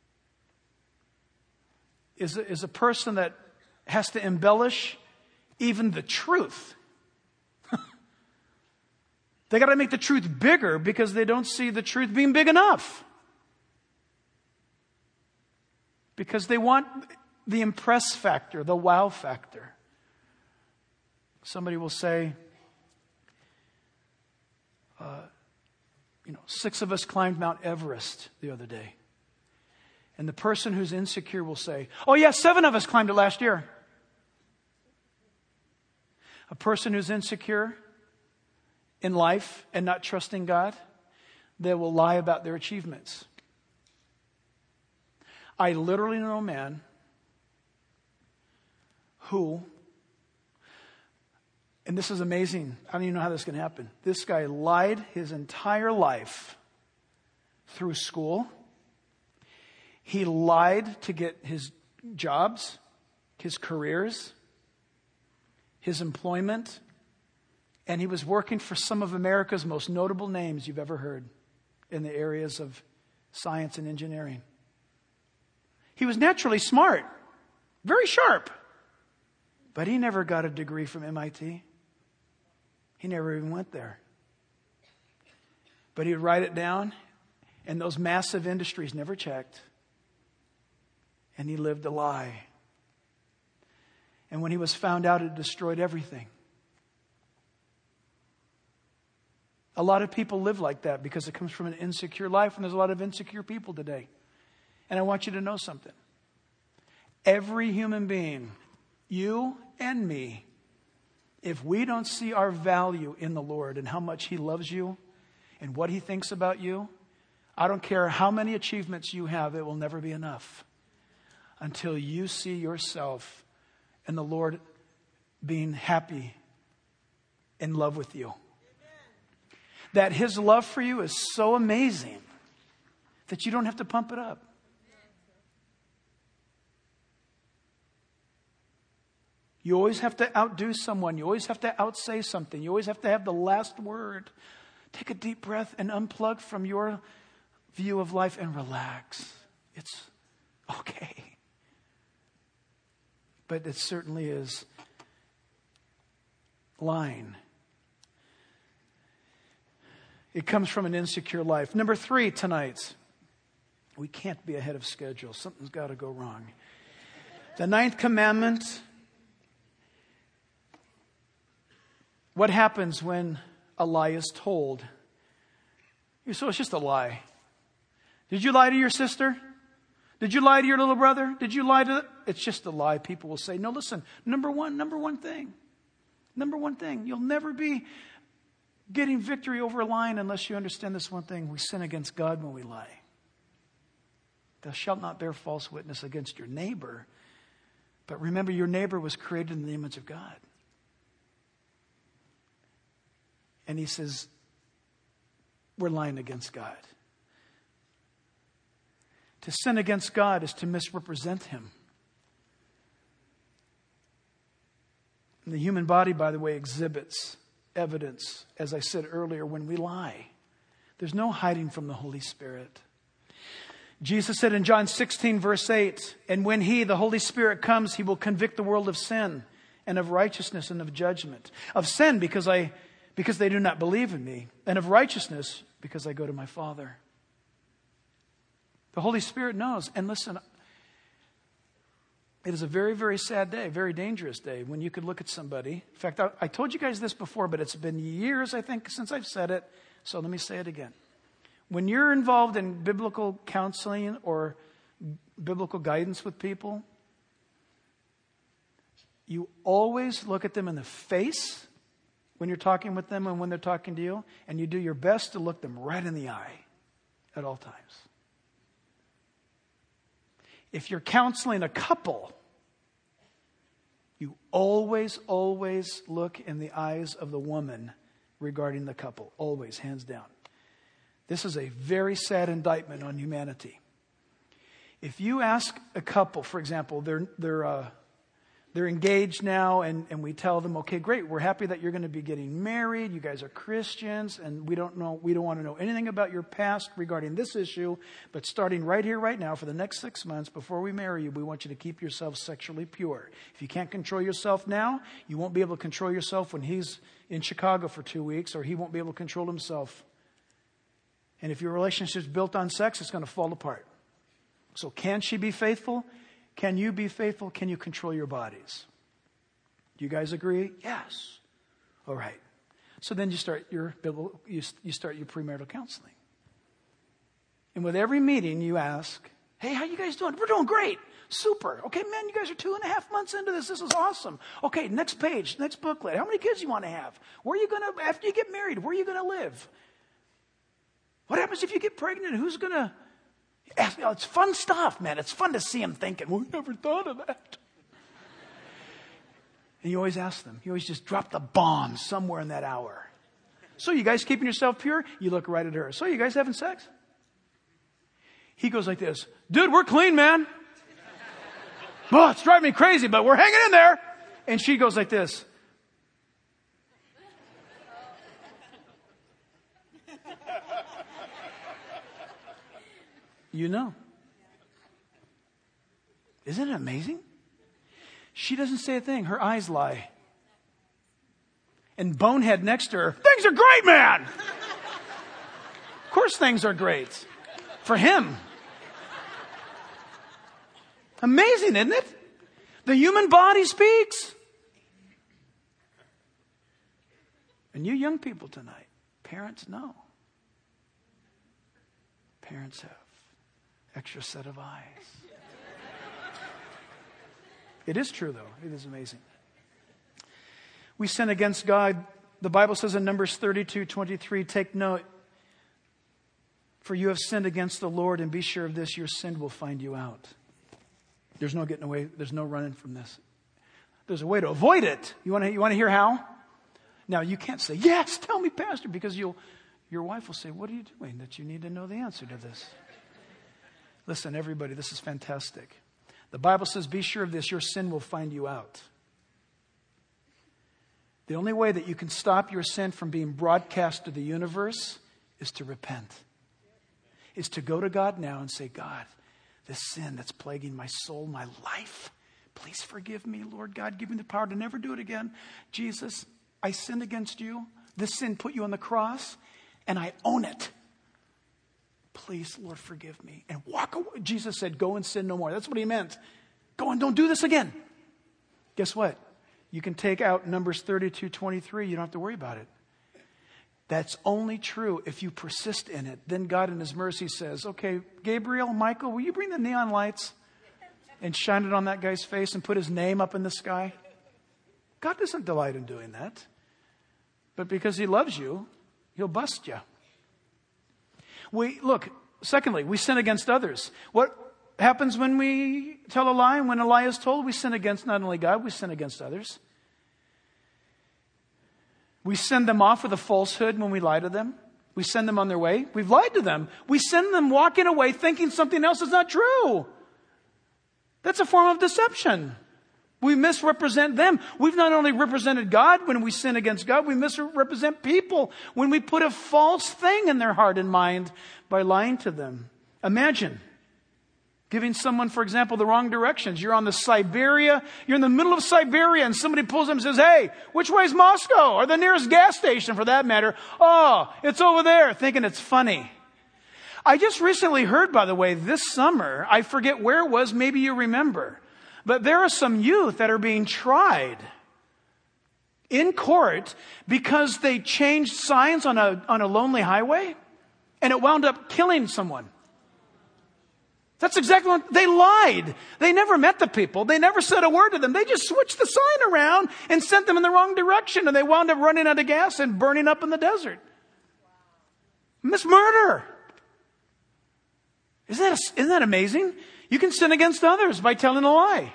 is a person that has to embellish even the truth. They got to make the truth bigger because they don't see the truth being big enough. Because they want the impress factor, the wow factor. Somebody will say, 6 of us climbed Mount Everest the other day. And the person who's insecure will say, "Oh yeah, 7 of us climbed it last year." A person who's insecure in life and not trusting God, they will lie about their achievements. I literally know a man who, and this is amazing, I don't even know how this can happen. This guy lied his entire life through school. He lied to get his jobs, his careers, his employment, and he was working for some of America's most notable names you've ever heard in the areas of science and engineering. He was naturally smart, very sharp, but he never got a degree from MIT. He never even went there. But he would write it down, And those massive industries never checked. And he lived a lie. And when he was found out, it destroyed everything. A lot of people live like that because it comes from an insecure life, and there's a lot of insecure people today. And I want you to know something. Every human being, you and me, if we don't see our value in the Lord and how much He loves you and what He thinks about you, I don't care how many achievements you have, it will never be enough until you see yourself and the Lord being happy, in love with you. That His love for you is so amazing that you don't have to pump it up. You always have to outdo someone. You always have to outsay something. You always have to have the last word. Take a deep breath and unplug from your view of life and relax. It's okay. But it certainly is lying. It comes from an insecure life. Number 3 tonight. We can't be ahead of schedule. Something's got to go wrong. The 9th commandment. What happens when a lie is told? So it's just a lie. Did you lie to your sister? Did you lie to your little brother? Did you lie to... It's just a lie. People will say, no, listen, number one thing. Number one thing. You'll never be getting victory over lying unless you understand this one thing. We sin against God when we lie. Thou shalt not bear false witness against your neighbor. But remember, your neighbor was created in the image of God. And he says, we're lying against God. To sin against God is to misrepresent Him. And the human body, by the way, exhibits evidence, as I said earlier, when we lie. There's no hiding from the Holy Spirit. Jesus said in John 16, verse 8, and when He, the Holy Spirit, comes, He will convict the world of sin and of righteousness and of judgment. Of sin, because they do not believe in me, and of righteousness, because I go to my Father. The Holy Spirit knows. And listen, it is a very, very sad day, very dangerous day when you could look at somebody. In fact, I told you guys this before, but it's been years, I think, since I've said it. So let me say it again. When you're involved in biblical counseling or biblical guidance with people, you always look at them in the face when you're talking with them and when they're talking to you, and you do your best to look them right in the eye at all times. If you're counseling a couple, you always look in the eyes of the woman regarding the couple. Always, hands down. This is a very sad indictment on humanity. If you ask a couple, for example, they're engaged now, and we tell them, okay, great, we're happy that you're going to be getting married. You guys are Christians, and we don't want to know anything about your past regarding this issue, but starting right here, right now, for the next 6 months before we marry you, we want you to keep yourself sexually pure. If you can't control yourself now, you won't be able to control yourself when he's in Chicago for 2 weeks, or he won't be able to control himself. And if your relationship's built on sex, it's going to fall apart. So can she be faithful? Can you be faithful? Can you control your bodies? Do you guys agree? Yes. All right. So then you start your premarital counseling. And with every meeting you ask, hey, how you guys doing? We're doing great. Super. Okay, man, you guys are 2.5 months into this. This is awesome. Okay, next page, next booklet. How many kids you want to have? Where are you going to, after you get married, where are you going to live? What happens if you get pregnant? Who's going to... It's fun stuff, man. It's fun to see them thinking, well, we never thought of that. And you always ask them. You always just drop the bomb somewhere in that hour. So you guys keeping yourself pure? You look right at her. So you guys having sex? He goes like this. Dude, we're clean, man. Oh, it's driving me crazy, but we're hanging in there. And she goes like this. You know. Isn't it amazing? She doesn't say a thing. Her eyes lie. And Bonehead next to her, things are great, man. Of course things are great. for him. Amazing, isn't it? The human body speaks. And you young people tonight, parents know. Parents have extra set of eyes. It is true, though. It is amazing. We sin against God. The Bible says in Numbers 32:23, take note, for you have sinned against the Lord, and be sure of this, your sin will find you out. There's no getting away. There's no running from this. There's a way to avoid it. You want to hear how? Now, you can't say, yes, tell me, Pastor, because your wife will say, what are you doing that you need to know the answer to this? Listen, everybody, this is fantastic. The Bible says, be sure of this, your sin will find you out. The only way that you can stop your sin from being broadcast to the universe is to repent. Is to go to God now and say, God, this sin that's plaguing my soul, my life, please forgive me, Lord God. Give me the power to never do it again. Jesus, I sinned against you. This sin put you on the cross, and I own it. Please, Lord, forgive me. And walk away. Jesus said, go and sin no more. That's what he meant. Go and don't do this again. Guess what? You can take out Numbers 32:23. You don't have to worry about it. That's only true if you persist in it. Then God in his mercy says, okay, Gabriel, Michael, will you bring the neon lights and shine it on that guy's face and put his name up in the sky? God doesn't delight in doing that. But because he loves you, he'll bust you. Secondly, we sin against others. What happens when we tell a lie? When a lie is told, we sin against not only God, we sin against others. We send them off with a falsehood when we lie to them. We send them on their way. We've lied to them. We send them walking away thinking something else is not true. That's a form of deception. We misrepresent them. We've not only represented God when we sin against God, we misrepresent people when we put a false thing in their heart and mind by lying to them. Imagine giving someone, for example, the wrong directions. You're in the middle of Siberia, and somebody pulls them and says, hey, which way is Moscow? Or the nearest gas station, for that matter. Oh, it's over there, thinking it's funny. I just recently heard, by the way, this summer, I forget where it was, maybe you remember, but there are some youth that are being tried in court because they changed signs on a lonely highway, and it wound up killing someone. That's exactly what they lied. They never met the people. They never said a word to them. They just switched the sign around and sent them in the wrong direction, and they wound up running out of gas and burning up in the desert. This murder. Isn't that amazing? You can sin against others by telling a lie.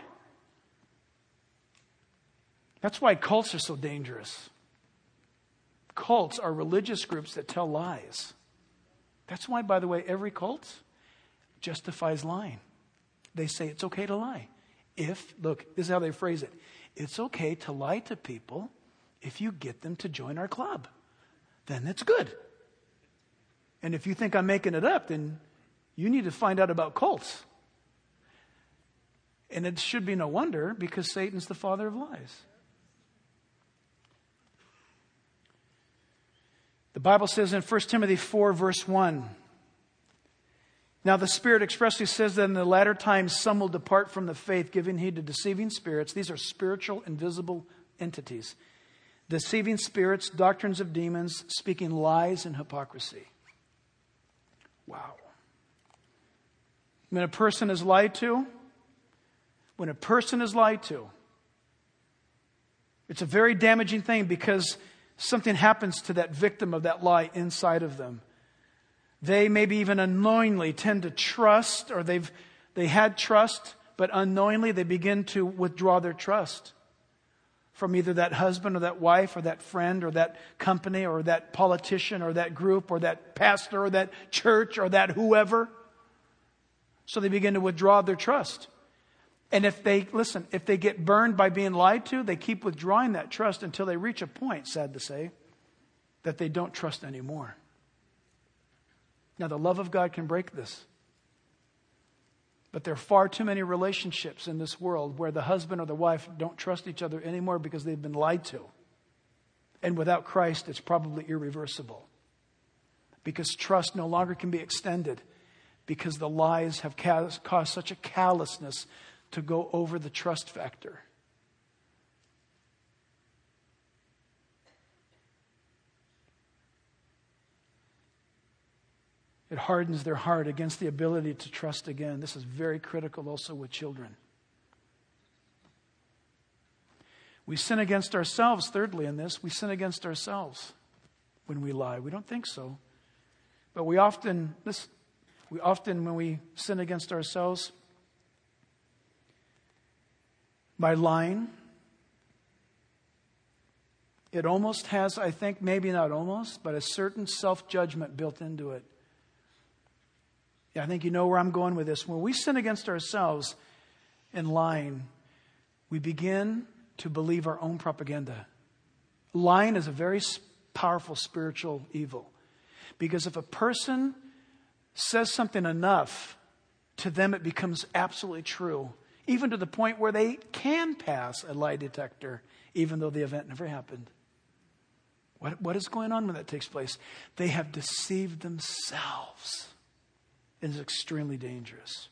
That's why cults are so dangerous. Cults are religious groups that tell lies. That's why, by the way, every cult justifies lying. They say it's okay to lie. This is how they phrase it. It's okay to lie to people if you get them to join our club. Then it's good. And if you think I'm making it up, then you need to find out about cults. And it should be no wonder, because Satan's the father of lies. The Bible says in 1 Timothy 4, verse 1, now the Spirit expressly says that in the latter times some will depart from the faith, giving heed to deceiving spirits. These are spiritual, invisible entities. Deceiving spirits, doctrines of demons, speaking lies and hypocrisy. Wow. When a person is lied to, it's a very damaging thing, because something happens to that victim of that lie inside of them. They maybe even unknowingly tend to trust, or they had trust, but unknowingly they begin to withdraw their trust from either that husband or that wife or that friend or that company or that politician or that group or that pastor or that church or that whoever. So they begin to withdraw their trust. And if they get burned by being lied to, they keep withdrawing that trust until they reach a point, sad to say, that they don't trust anymore. Now, the love of God can break this. But there are far too many relationships in this world where the husband or the wife don't trust each other anymore because they've been lied to. And without Christ, it's probably irreversible. Because trust no longer can be extended. because the lies have caused such a callousness to go over the trust factor. It hardens their heart against the ability to trust again. This is very critical also with children. We sin against ourselves, thirdly, in this. We sin against ourselves when we lie. We don't think so. But we often, when we sin against ourselves by lying, it almost has, I think, maybe not almost, but a certain self-judgment built into it. Yeah, I think you know where I'm going with this. When we sin against ourselves in lying, we begin to believe our own propaganda. Lying is a very powerful spiritual evil. Because if a person says something enough, to them it becomes absolutely true. Even to the point where they can pass a lie detector, even though the event never happened. What is going on when that takes place? They have deceived themselves. It is extremely dangerous.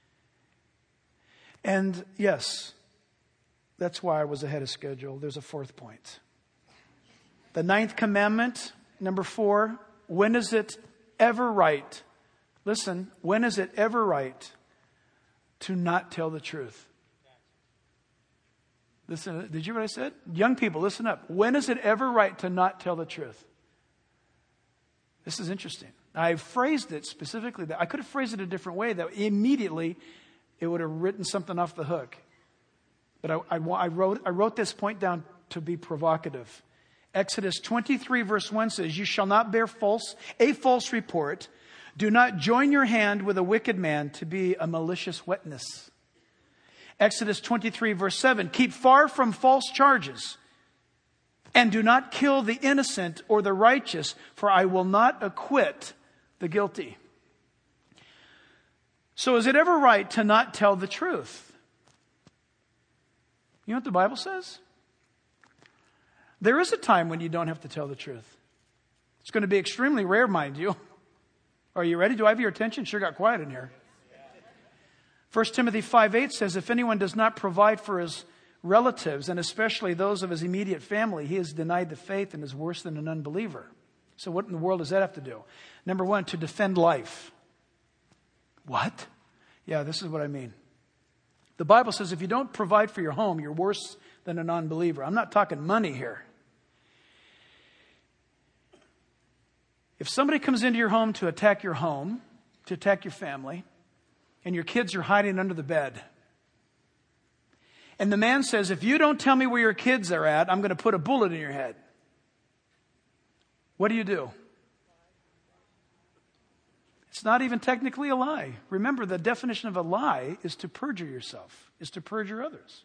And yes, that's why I was ahead of schedule. There's a fourth point. The ninth commandment, number 4, when is it ever right? Listen, when is it ever right to not tell the truth? Listen, did you hear what I said? Young people, listen up. When is it ever right to not tell the truth? This is interesting. I phrased it specifically that I could have phrased it a different way that immediately it would have written something off the hook. But I wrote this point down to be provocative. Exodus 23 verse 1 says, "You shall not bear a false report. Do not join your hand with a wicked man to be a malicious witness." Exodus 23 verse 7, "Keep far from false charges, and do not kill the innocent or the righteous, for I will not acquit the guilty." So is it ever right to not tell the truth? You know what the Bible says? There is a time when you don't have to tell the truth. It's going to be extremely rare, mind you. Are you ready? Do I have your attention? Sure got quiet in here. 1 Timothy 5:8 says, "If anyone does not provide for his relatives, and especially those of his immediate family, he has denied the faith and is worse than an unbeliever." So what in the world does that have to do? Number 1, to defend life. What? Yeah, this is what I mean. The Bible says if you don't provide for your home, you're worse than a non-believer. I'm not talking money here. If somebody comes into your home, to attack your family, and your kids are hiding under the bed, and the man says, "If you don't tell me where your kids are at, I'm going to put a bullet in your head," what do? It's not even technically a lie. Remember, the definition of a lie is to perjure yourself, is to perjure others.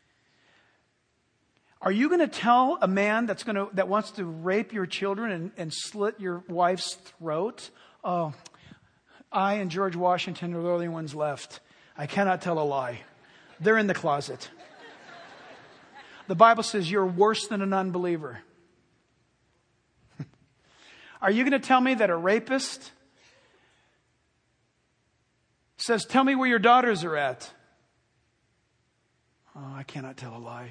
Are you going to tell a man that wants to rape your children and slit your wife's throat, "Oh, I and George Washington are the only ones left. I cannot tell a lie. They're in the closet"? The Bible says you're worse than an unbeliever. Are you going to tell me that a rapist says, "Tell me where your daughters are at"? "Oh, I cannot tell a lie."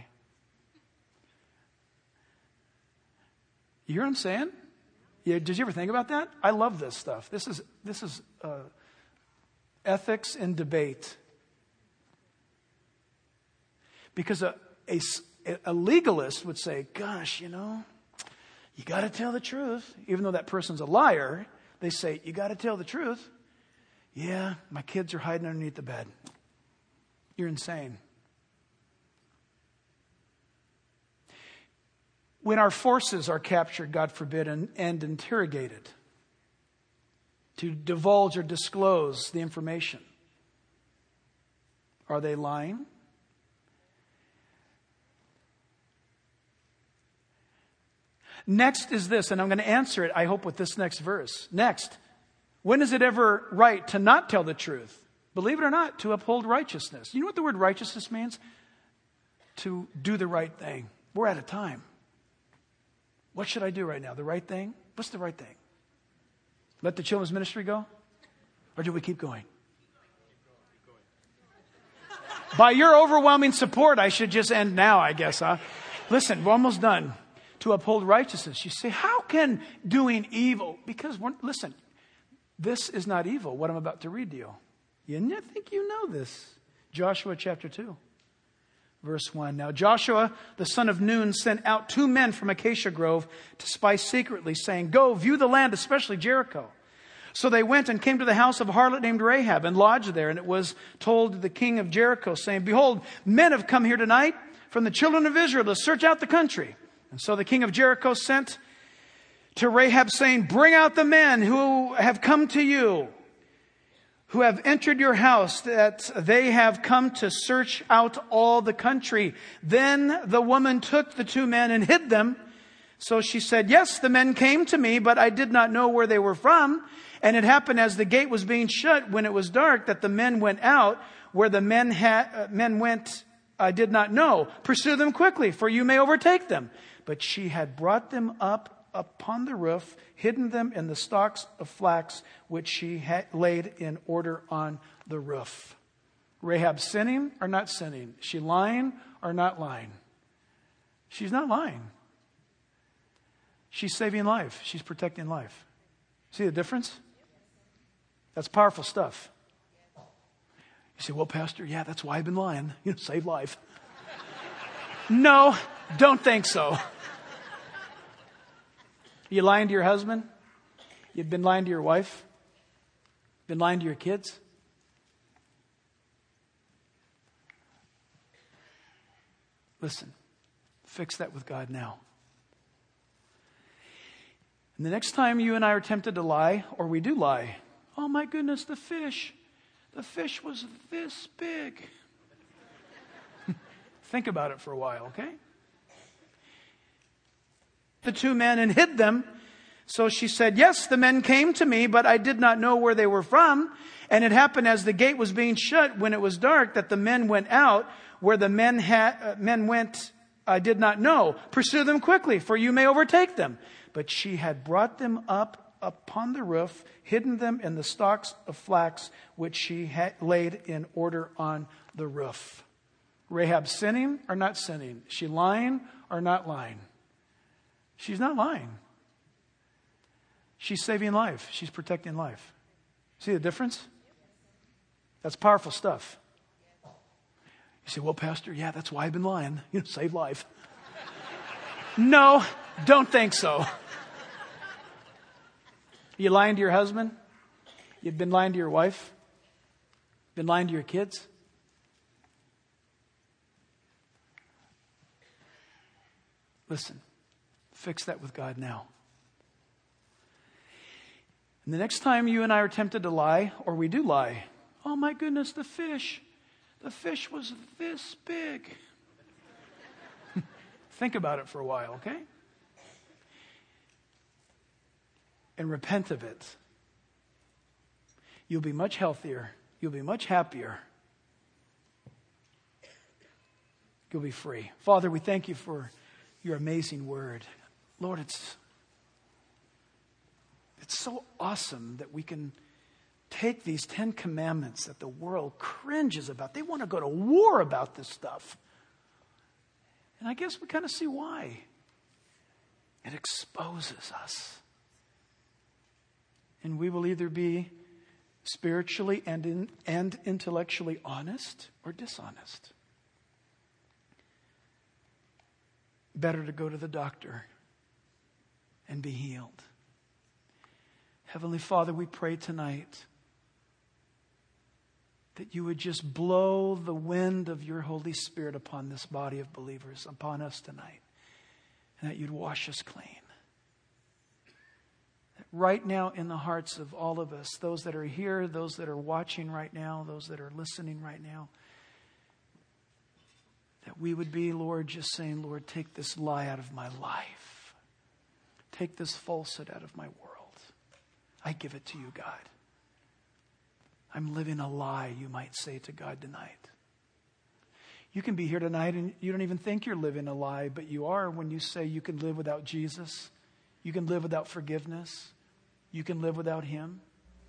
You hear what I'm saying? Yeah, did you ever think about that? I love this stuff. This is ethics in debate. Because a legalist would say, "Gosh, you got to tell the truth." Even though that person's a liar, they say, "You got to tell the truth." "Yeah, my kids are hiding underneath the bed." You're insane. When our forces are captured, God forbid, and interrogated to divulge or disclose the information, are they lying? Next is this, and I'm going to answer it, I hope, with this next verse. Next, when is it ever right to not tell the truth? Believe it or not, to uphold righteousness. You know what the word righteousness means? To do the right thing. We're out of time. What should I do right now? The right thing? What's the right thing? Let the children's ministry go? Or do we keep going? By your overwhelming support, I should just end now, I guess, huh? Listen, we're almost done. To uphold righteousness. You say, how can doing evil? Because, listen, this is not evil, what I'm about to read to you. You think you know this. Joshua chapter 2, verse 1. Now Joshua, the son of Nun, sent out 2 men from Acacia Grove to spy secretly, saying, go, view the land, especially Jericho. So they went and came to the house of a harlot named Rahab and lodged there. And it was told to the king of Jericho, saying, behold, men have come here tonight from the children of Israel to search out the country. And so the king of Jericho sent to Rahab, saying, bring out the men who have come to you, who have entered your house, that they have come to search out all the country. Then the woman took the 2 men and hid them. So she said, yes, the men came to me, but I did not know where they were from. And it happened as the gate was being shut when it was dark that the men went out. Where the men went, I did not know. Pursue them quickly, for you may overtake them. But she had brought them up upon the roof, hidden them in the stalks of flax, which she had laid in order on the roof. Rahab sinning or not sinning? She lying or not lying? She's not lying. She's saving life. She's protecting life. See the difference? That's powerful stuff. You say, well, Pastor, yeah, that's why I've been lying. Save life. No, don't think so. You lying to your husband? You've been lying to your wife? Been lying to your kids? Listen, fix that with God now. And the next time you and I are tempted to lie, or we do lie, oh my goodness, the fish was this big. Think about it for a while, okay? The 2 men and hid them. So she said, yes, the men came to me, but I did not know where they were from. And it happened as the gate was being shut when it was dark that the men went out. Where the men went, I did not know. Pursue them quickly, for you may overtake them. But she had brought them up upon the roof, hidden them in the stalks of flax, which she had laid in order on the roof. Rahab sinning or not sinning? She lying or not lying? She's not lying. She's saving life. She's protecting life. See the difference? That's powerful stuff. You say, well, Pastor, yeah, that's why I've been lying. Save life. No, don't think so. You lying to your husband? You've been lying to your wife? Been lying to your kids? Listen, fix that with God now. And the next time you and I are tempted to lie, or we do lie, oh my goodness, the fish was this big. Think about it for a while, okay? And repent of it. You'll be much healthier. You'll be much happier. You'll be free. Father, we thank you for your amazing word. Lord, it's so awesome that we can take these 10 commandments that the world cringes about. They want to go to war about this stuff. And I guess we kind of see why. It exposes us. And we will either be spiritually and intellectually honest or dishonest. Better to go to the doctor and be healed. Heavenly Father, we pray tonight that you would just blow the wind of your Holy Spirit upon this body of believers, upon us tonight, and that you'd wash us clean. That right now in the hearts of all of us, those that are here, those that are watching right now, those that are listening right now, that we would be, Lord, just saying, Lord, take this lie out of my life. Take this falsehood out of my world. I give it to you, God. I'm living a lie, you might say to God tonight. You can be here tonight and you don't even think you're living a lie, but you are when you say you can live without Jesus. You can live without forgiveness. You can live without Him.